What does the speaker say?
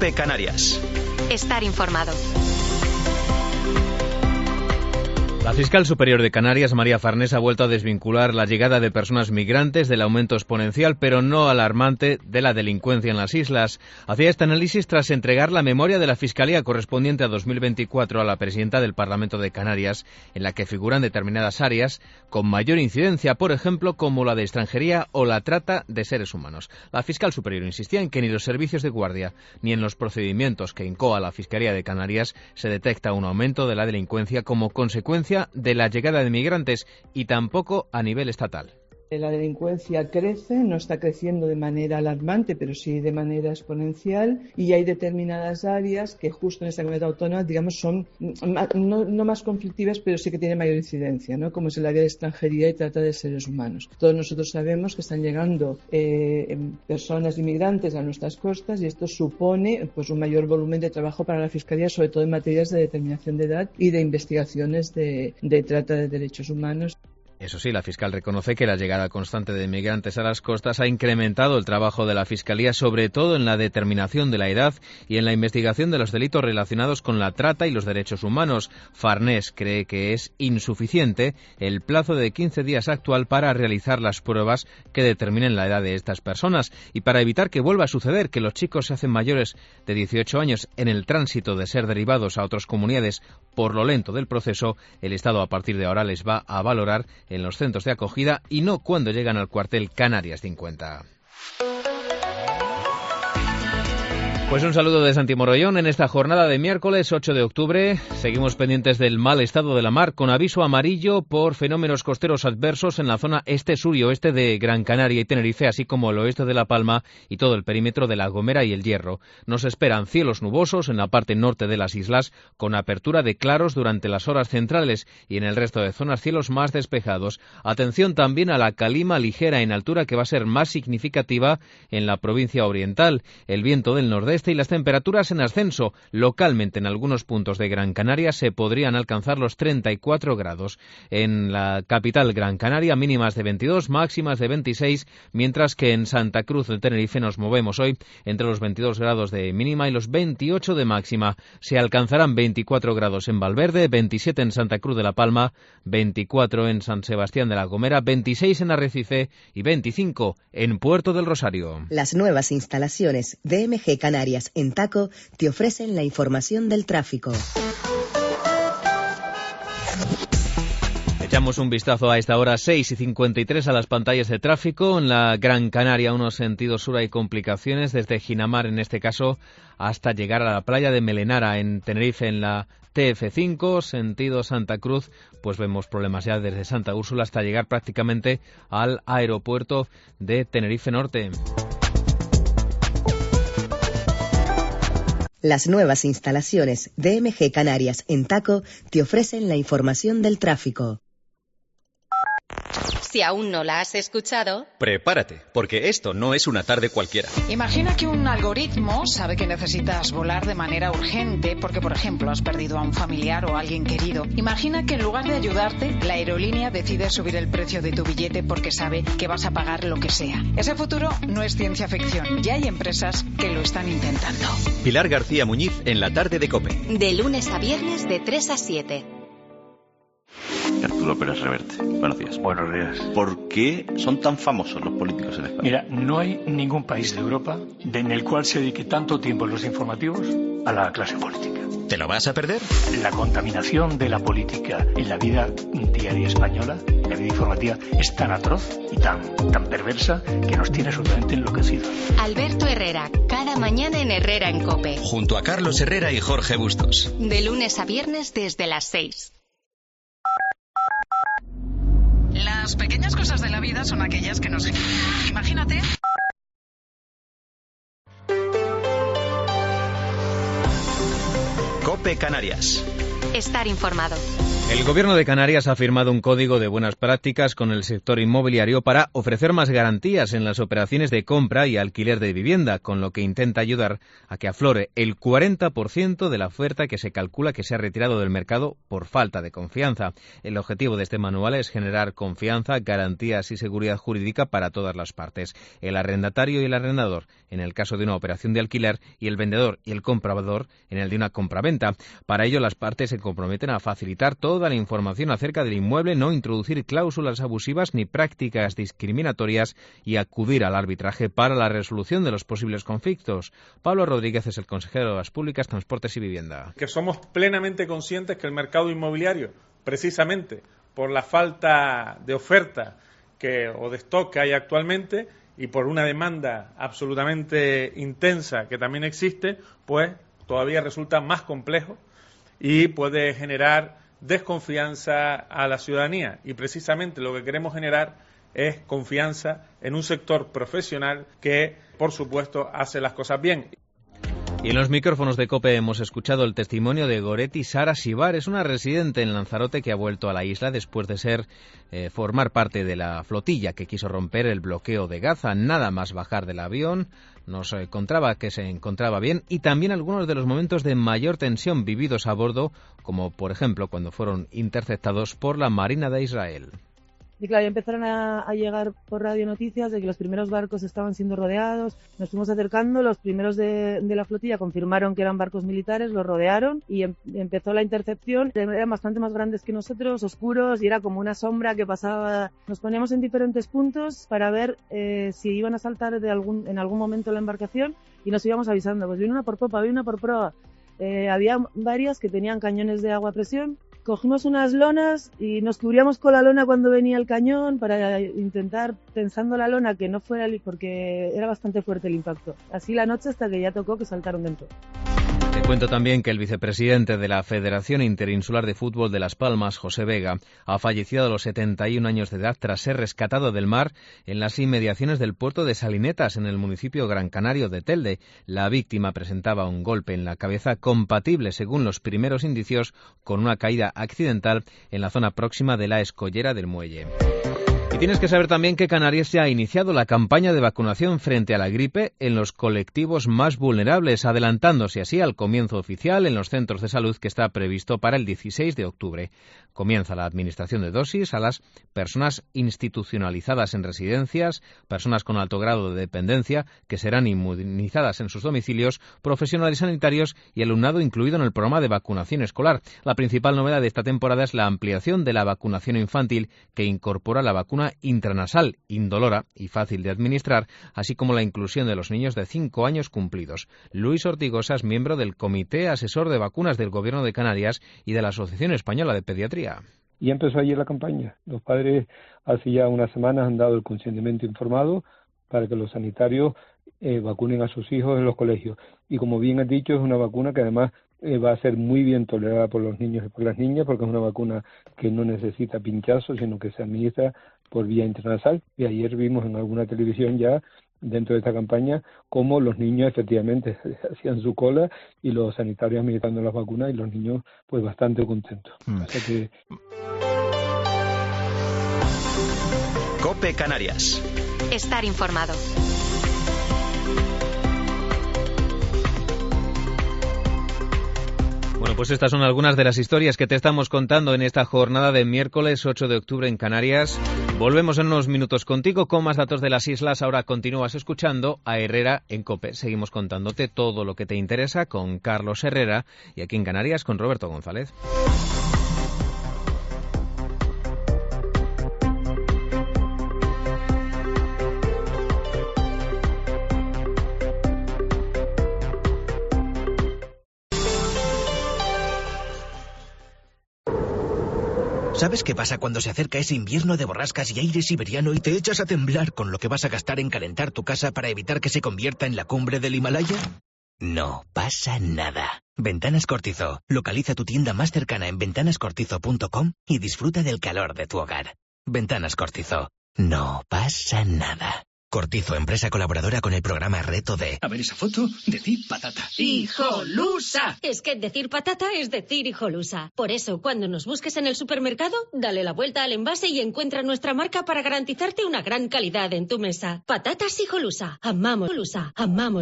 COPE Canarias. Estar informado. La fiscal superior de Canarias, María Farnés, ha vuelto a desvincular la llegada de personas migrantes del aumento exponencial, pero no alarmante, de la delincuencia en las islas. Hacía este análisis tras entregar la memoria de la Fiscalía correspondiente a 2024 a la presidenta del Parlamento de Canarias, en la que figuran determinadas áreas con mayor incidencia, por ejemplo, como la de extranjería o la trata de seres humanos. La fiscal superior insistía en que ni los servicios de guardia ni en los procedimientos que incoa la Fiscalía de Canarias se detecta un aumento de la delincuencia como consecuencia de la llegada de migrantes y tampoco a nivel estatal. La delincuencia crece, no está creciendo de manera alarmante, pero sí de manera exponencial, y hay determinadas áreas que justo en esta comunidad autónoma, digamos, son no más conflictivas, pero sí que tienen mayor incidencia, ¿no? Como es el área de extranjería y trata de seres humanos. Todos nosotros sabemos que están llegando personas inmigrantes a nuestras costas y esto supone pues un mayor volumen de trabajo para la Fiscalía, sobre todo en materias de determinación de edad y de investigaciones de trata de derechos humanos. Eso sí, la fiscal reconoce que la llegada constante de migrantes a las costas ha incrementado el trabajo de la Fiscalía, sobre todo en la determinación de la edad y en la investigación de los delitos relacionados con la trata y los derechos humanos. Farnés cree que es insuficiente el plazo de 15 días actual para realizar las pruebas que determinen la edad de estas personas y para evitar que vuelva a suceder que los chicos se hacen mayores de 18 años en el tránsito de ser derivados a otras comunidades por lo lento del proceso. El Estado a partir de ahora les va a valorar en los centros de acogida y no cuando llegan al cuartel Canarias 50. Pues un saludo de Santi Morollón en esta jornada de miércoles 8 de octubre. Seguimos pendientes del mal estado de la mar con aviso amarillo por fenómenos costeros adversos en la zona este, sur y oeste de Gran Canaria y Tenerife, así como el oeste de La Palma y todo el perímetro de La Gomera y El Hierro. Nos esperan cielos nubosos en la parte norte de las islas con apertura de claros durante las horas centrales y en el resto de zonas cielos más despejados. Atención también a la calima ligera en altura que va a ser más significativa en la provincia oriental. El viento del nordeste y las temperaturas en ascenso. Localmente en algunos puntos de Gran Canaria se podrían alcanzar los 34 grados. En la capital Gran Canaria mínimas de 22, máximas de 26, mientras que en Santa Cruz de Tenerife nos movemos hoy entre los 22 grados de mínima y los 28 de máxima. Se alcanzarán 24 grados en Valverde, 27 en Santa Cruz de la Palma, 24 en San Sebastián de la Gomera, 26 en Arrecife y 25 en Puerto del Rosario. Las nuevas instalaciones DMG Canarias en Taco te ofrecen la información del tráfico. Echamos un vistazo a esta hora 6:53 a las pantallas de tráfico. En la Gran Canaria, unos sentidos sur hay complicaciones, desde Ginamar en este caso hasta llegar a la playa de Melenara. En Tenerife, en la TF5, sentido Santa Cruz, pues vemos problemas ya desde Santa Úrsula hasta llegar prácticamente al aeropuerto de Tenerife Norte. Las nuevas instalaciones DMG Canarias en Taco te ofrecen la información del tráfico. Si aún no la has escuchado, Prepárate, porque esto no es una tarde cualquiera. Imagina que un algoritmo sabe que necesitas volar de manera urgente porque, por ejemplo, has perdido a un familiar o a alguien querido. Imagina que en lugar de ayudarte, la aerolínea decide subir el precio de tu billete porque sabe que vas a pagar lo que sea. Ese futuro no es ciencia ficción. Ya hay empresas que lo están intentando. Pilar García Muñiz en la tarde de COPE. de lunes a viernes de 3 a 7. Arturo Pérez Reverte. Buenos días. Buenos días. ¿Por qué son tan famosos los políticos en España? Mira, no hay ningún país de Europa en el cual se dedique tanto tiempo en los informativos a la clase política. ¿Te lo vas a perder? La contaminación de la política en la vida diaria española, la vida informativa, es tan atroz y tan perversa que nos tiene absolutamente enloquecidos. Alberto Herrera, cada mañana en Herrera en COPE. Junto a Carlos Herrera y Jorge Bustos. De lunes a viernes desde las 6. Las pequeñas cosas de la vida son aquellas que nos... Imagínate... COPE Canarias. Estar informado. El Gobierno de Canarias ha firmado un código de buenas prácticas con el sector inmobiliario para ofrecer más garantías en las operaciones de compra y alquiler de vivienda, con lo que intenta ayudar a que aflore el 40% de la oferta que se calcula que se ha retirado del mercado por falta de confianza. El objetivo de este manual es generar confianza, garantías y seguridad jurídica para todas las partes, el arrendatario y el arrendador en el caso de una operación de alquiler y el vendedor y el comprador en el de una compraventa. Para ello, las partes se comprometen a facilitar toda la información acerca del inmueble, no introducir cláusulas abusivas ni prácticas discriminatorias y acudir al arbitraje para la resolución de los posibles conflictos. Pablo Rodríguez es el consejero de Obras Públicas, Transportes y Vivienda. Que somos plenamente conscientes que el mercado inmobiliario, precisamente por la falta de oferta o de stock que hay actualmente y por una demanda absolutamente intensa que también existe, pues todavía resulta más complejo y puede generar desconfianza a la ciudadanía. Y precisamente lo que queremos generar es confianza en un sector profesional que, por supuesto, hace las cosas bien. Y en los micrófonos de COPE hemos escuchado el testimonio de Goretti Sara Sibar. Es una residente en Lanzarote que ha vuelto a la isla después de formar parte de la flotilla que quiso romper el bloqueo de Gaza. Nada más bajar del avión, nos contaba que se encontraba bien y también algunos de los momentos de mayor tensión vividos a bordo, como por ejemplo cuando fueron interceptados por la Marina de Israel. Y claro, ya empezaron a llegar por radio noticias de que los primeros barcos estaban siendo rodeados. Nos fuimos acercando, los primeros de la flotilla confirmaron que eran barcos militares, los rodearon y empezó la intercepción. Eran bastante más grandes que nosotros, oscuros, y era como una sombra que pasaba. Nos poníamos en diferentes puntos para ver si iban a saltar en algún momento la embarcación y nos íbamos avisando. Pues vino una por popa, vino una por proa. Había varias que tenían cañones de agua a presión. Cogimos unas lonas y nos cubríamos con la lona cuando venía el cañón para intentar, tensando la lona, que no fuera porque era bastante fuerte el impacto. Así la noche hasta que ya tocó que saltaron dentro. Te cuento también que el vicepresidente de la Federación Interinsular de Fútbol de Las Palmas, José Vega, ha fallecido a los 71 años de edad tras ser rescatado del mar en las inmediaciones del puerto de Salinetas, en el municipio gran canario de Telde. La víctima presentaba un golpe en la cabeza compatible, según los primeros indicios, con una caída accidental en la zona próxima de la escollera del muelle. Y tienes que saber también que Canarias ya ha iniciado la campaña de vacunación frente a la gripe en los colectivos más vulnerables, adelantándose así al comienzo oficial en los centros de salud que está previsto para el 16 de octubre. Comienza la administración de dosis a las personas institucionalizadas en residencias, personas con alto grado de dependencia que serán inmunizadas en sus domicilios, profesionales sanitarios y alumnado incluido en el programa de vacunación escolar. La principal novedad de esta temporada es la ampliación de la vacunación infantil, que incorpora la vacuna intranasal, indolora y fácil de administrar, así como la inclusión de los niños de 5 años cumplidos. Luis Ortigosa es miembro del Comité Asesor de Vacunas del Gobierno de Canarias y de la Asociación Española de Pediatría. Y empezó ayer la campaña. Los padres hace ya unas semanas han dado el consentimiento informado para que los sanitarios vacunen a sus hijos en los colegios. Y como bien has dicho, es una vacuna que además va a ser muy bien tolerada por los niños y por las niñas, porque es una vacuna que no necesita pinchazos, sino que se administra por vía intranasal. Y ayer vimos en alguna televisión ya, dentro de esta campaña, cómo los niños efectivamente hacían su cola y los sanitarios administrando las vacunas, y los niños pues bastante contentos. Así que... COPE Canarias. Estar informado. Bueno, pues estas son algunas de las historias que te estamos contando en esta jornada de miércoles 8 de octubre en Canarias. Volvemos en unos minutos contigo con más datos de las islas. Ahora continúas escuchando a Herrera en COPE. Seguimos contándote todo lo que te interesa con Carlos Herrera y aquí en Canarias con Roberto González. ¿Sabes qué pasa cuando se acerca ese invierno de borrascas y aire siberiano y te echas a temblar con lo que vas a gastar en calentar tu casa para evitar que se convierta en la cumbre del Himalaya? No pasa nada. Ventanas Cortizo. Localiza tu tienda más cercana en ventanascortizo.com y disfruta del calor de tu hogar. Ventanas Cortizo. No pasa nada. Cortizo, empresa colaboradora con el programa Reto D. A ver esa foto, decir patata. ¡Hijolusa! Es que decir patata es decir hijolusa. Por eso, cuando nos busques en el supermercado, dale la vuelta al envase y encuentra nuestra marca para garantizarte una gran calidad en tu mesa. Patatas Hijolusa. Amamos Hijolusa. Amamos